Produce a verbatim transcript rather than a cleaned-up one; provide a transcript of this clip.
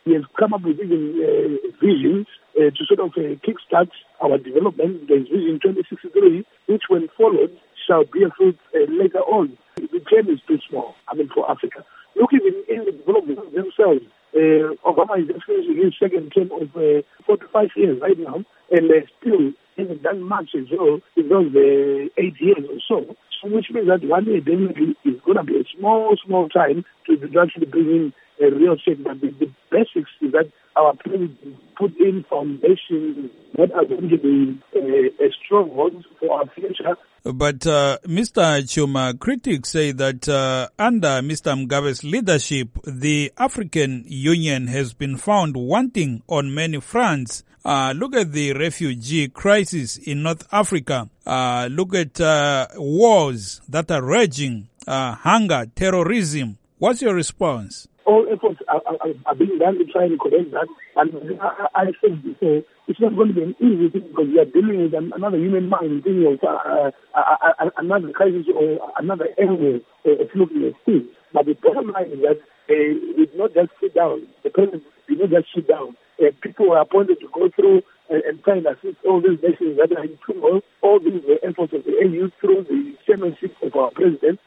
He has come up with even uh, visions uh, to sort of uh, kickstart our development. There is Vision twenty sixty-three, which when followed shall bear fruit uh, later on. The term is too small, I mean, for Africa. Look, even in the development themselves, uh, Obama is just finishing his second term of uh, forty-five years right now, and uh, still hasn't done much as well in those uh, eight years or so. So which means that one year definitely is going to be a small, small time to actually bring in a real change. But the, the basics is that our president put in foundations that are going to be uh, a stronghold for our future. But uh, Mister Chuma, critics say that uh, under Mister Mugabe's leadership, the African Union has been found wanting on many fronts. Uh, look at the refugee crisis in North Africa. Uh, look at uh, wars that are raging, uh, hunger, terrorism. What's your response? All efforts are, are, are being done to try and correct that. And I, I said before, it's not going to be an easy thing because we are dealing with another human mind, dealing with uh, uh, another crisis or another angle uh, of looking at things. But the bottom line is that uh, we did not just sit down. The president did not just sit down. Uh, people were appointed to go through and, and try and assist all these nations that are in turmoil. All these were efforts of the A U through the chairmanship of our president.